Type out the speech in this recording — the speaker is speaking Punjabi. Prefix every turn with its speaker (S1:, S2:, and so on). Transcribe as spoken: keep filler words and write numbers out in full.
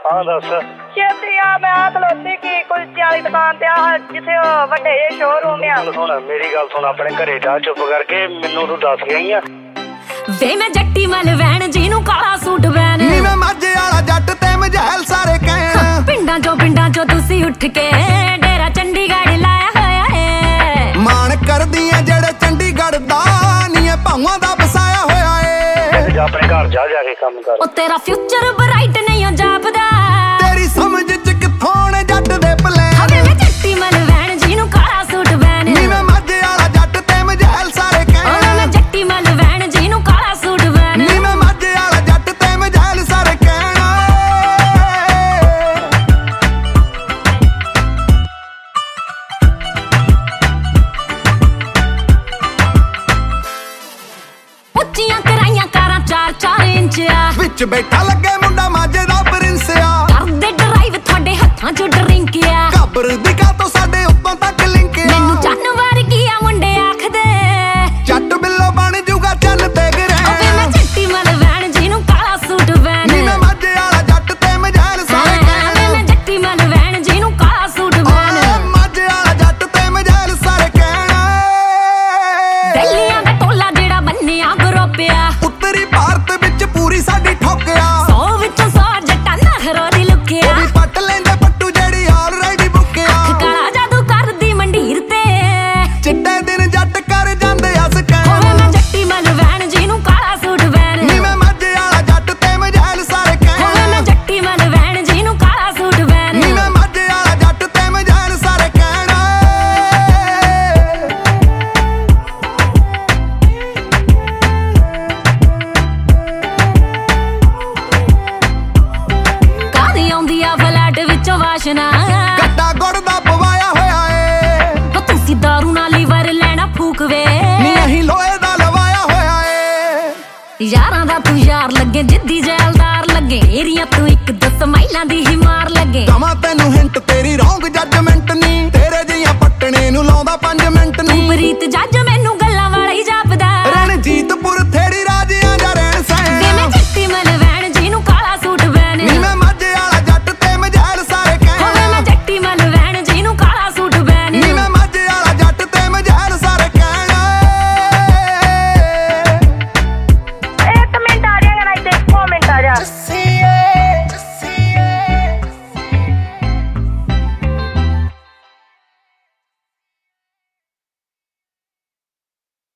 S1: ਹਾਂ ਦੱਸ।
S2: ਛੇਤੀ ਆ, ਮੈਂ ਆ ਖਲੋਤੀ ਕੀ ਕੁਲਚੇ ਵਾਲੀ ਦੁਕਾਨ ਤੇ ਆ ਜਿੱਥੇ ਉਹ ਵੱਡੇ ਜਿਹੇ ਸ਼ੋਰੂਮ ਆ।
S1: ਸੁਣ ਮੇਰੀ ਗੱਲ ਸੁਣ, ਆਪਣੇ ਘਰੇ ਜਾ ਚੁੱਪ ਕਰਕੇ, ਮੈਨੂੰ ਤੂੰ ਦੱਸ ਗਈ ਆ
S3: ਵੇ ਮੈਂ ਜੱਟੀ ਮਲ ਵੈਣ ਜਿਹਨੂੰ ਕਾਲਾ ਸੂਟ ਵੈਣ
S4: ਨੀ ਮੈਂ ਮਾਝੇ ਵਾਲਾ ਜੱਟ ਤੇ ਮਜੈਲ ਸਾਰੇ ਕਹਿਣ
S3: ਪਿੰਡਾਂ ਚੋਂ ਪਿੰਡਾਂ ਚੋਂ ਤੁਸੀਂ ਉੱਠ ਕੇ ਡੇਰਾ ਚੰਡੀਗੜ੍ਹ ਲਾਇਆ ਹੋਇਆ ਏ
S4: ਮਾਣ ਕਰਦੀਆਂ ਜਿਹੜੇ ਚੰਡੀਗੜ੍ਹ ਦਾ ਨੀ ਇਹ ਭਾਵਾਂ ਦਾ ਵਸਾਇਆ ਹੋਇਆ ਏ
S1: ਜਾ ਆਪਣੇ ਘਰ ਜਾ ਜਾ ਕੇ ਕੰਮ ਕਰ।
S3: ਉਹ ਤੇਰਾ ਫਿਊਚਰ ਬ੍ਰਾਈਟ ਨਹੀਂ ਹੋ ਜਾਪਦਾ
S4: ਤੇਰੀ ਸਮਝ ਚ ਕਿੱਥੋਂ ਨੇ ਜੱਟ ਦੇ ਪਲਾਨ
S3: ਹਵੇ ਮੈਂ ਜੱਟੀ ਮਲ ਵੈਣ ਜਿਹਨੂੰ ਕਾਲਾ ਸੂਟ ਵੈਣ
S4: ਨੀ ਮੈਂ ਮਾਝੇ ਵਾਲਾ ਜੱਟ ਤੇ ਮਜੈਲ ਸਾਰੇ ਕਹਿਣ
S3: ਮੈਂ ਜੱਟੀ ਮਲ ਵੈਣ ਜਿਹਨੂੰ ਕਾਲਾ ਸੂਟ ਵੈਣ
S4: ਨੀ ਮੈਂ ਮਾਝੇ ਵਾਲਾ ਜੱਟ ਤੇ ਮਜੈਲ ਸਾਰੇ ਕਹਿਣ
S3: ਉੱਚੀਆਂ ਕਰਾਈਆਂ ਕਾਰਾਂ ਚਾਰ ਚਾਰ ਇੰਚ ਆ
S4: ਵਿੱਚ ਬੈਠਾ ਲੱਗੇ ਮੁੰਡਾ ਮਾਝੇ ਦਾ ਪ੍ਰਿੰਸ ਆ
S3: ਕਰਦੇ ਡਰਾਈਵ ਤੁਹਾਡੇ ਹੱਥਾਂ 'ਚ ਡਰਿੰਕ ਆ
S4: ਘੱਬਰ ਦੀ ਕਾ ਤੋਂ ਸਾਡੇ ਉੱਤੋਂ ਤੱਕ ਲਿੰਕ ਆ
S3: ਮੈਨੂੰ ਜਾਨਵਰ ਕੀ ਆ ਮੁੰਡੇ ਆਖਦੇ
S4: ਜੱਟ ਬਿੱਲੋ ਬਣ ਜੂਗਾ ਚੰਨ ਤੇ ਗਰੇ
S3: ਓਏ ਮੈਂ ਜੱਟੀ ਮਲ ਵੈਣ ਜਿਹਨੂੰ ਕਾਲਾ ਸੂਟ ਵੈਣ
S4: ਨੀ ਮੈਂ ਮਾਝੇ ਵਾਲਾ ਜੱਟ ਤੇ ਮਜੈਲ ਸਾਰੇ
S3: ਵੇ
S4: ਕਹਿਣ
S3: ਮੈਂ ਜੱਟੀ ਮਲ ਵੈਣ ਜਿਹਨੂੰ ਕਾਲਾ ਸੂਟ ਵੈਣ
S4: ਓਏ ਮਾਝੇ ਵਾਲਾ ਜੱਟ ਤੇ ਮਜੈਲ ਸਾਰੇ ਕਹਿਣ
S3: ਦਿੱਲੀਆਂ ਦਾ ਟੋਲਾ ਜਿਹੜਾ ਬੰਨਿਆ ਗਰੋਪਿਆ
S4: ਉੱਤਰੀ ਭਾਰਤ ਵਿੱਚ ਪੂਰੀ ਸਾਡੀ ਠੋਕਿਆ
S3: ਸੌ ਵਿੱਚੋਂ ਸੌ ਜੱਟਾਂ ਨਖਰੋ ਦੀ ਲੁਕਿਆ
S4: ਉਹ ਵੀ ਪੱਟ ਲੈਂਦੇ ਪੱਟੂ ਜਿਹੜੀ ਆਲਰੇਡੀ ਬੁੱਕਿਆ
S3: ਕਾਲਾ ਜਾਦੂ ਕਰਦੀ ਮੰਡੀਰ ਤੇ
S4: ਚਿੱਟੇ ਦਿਨ ਜੱਟ ਕਰ ਜਾਂਦੇ ਅਸ
S3: ਓਏ
S4: ਕਹਿਣ
S3: ਮੈਂ ਜੱਟੀ ਮਲ ਵੈਣ ਜਿਹਨੂੰ ਕਾਲਾ ਸੂਟ ਵੈਣ
S4: ਨੀ ਮੈਂ ਮਾਝੇ ਵਾਲਾ ਜੱਟ ਤੇ ਮਜੈਲ ਸਾਰੇ
S3: ਓਏ ਮੈਂ
S4: ਕਹਿਣ
S3: ਜੱਟੀ ਮਲ ਵੈਣ ਜਿਹਨੂੰ ਕਾਲਾ ਸੂਟ ਵੈਣ
S4: ਨੀ ਮੈਂ ਮਾਝੇ ਵਾਲਾ ਜੱਟ ਤੇ ਮਜੈਲ ਸਾਰੇ ਕਹਿਣ
S3: ਕਾਦੀ ਆਉਂਦੀ ਆ ਫਲੈਟ ਵਿੱਚੋਂ ਵਾਸ਼ਨਾ
S4: ਗੱਡਾ ਗੁੜ ਦਾ ਪਵਾਇਆ ਹੋਇਆ ਏ
S3: ਉਹ ਤੁਸੀਂ ਦਾਰੂ ਨਾਲ ਲੀਵਰ ਲੈਣਾ ਫੂਕਵੇ
S4: ਨੀ ਅਹੀਂ ਲੋਹੇ ਦਾ ਲਵਾਇਆ ਹੋਇਆ ਏ
S3: ਯਾਰਾਂ ਦਾ ਤੂੰ ਯਾਰ ਲੱਗੇ ਜਿੱਦੀ ਜੈਲਦਾਰ ਲੱਗੇ ਏਰੀਆ ਤੂੰ ਇੱਕ ਦੋ ਸਮਾਈਲਾਂ ਦੀ ਹੀ ਮਾਰ ਲੱਗੇ
S4: ਕਵਾਂ ਤੈਨੂੰ ਹਿੰਟ ਤੇਰੀ ਰੌਂਗ ਜੱਜਮੈਂਟ ਨੀ ਤੇਰੇ ਜੀਆਂ ਪੱਟਣੇ ਨੂੰ ਲਾਉਂਦਾ ਪੰਜ ਮਿੰਟ
S3: ਤੂੰ
S4: ਨੀ
S3: ਪ੍ਰੀਤ ਜੱਜ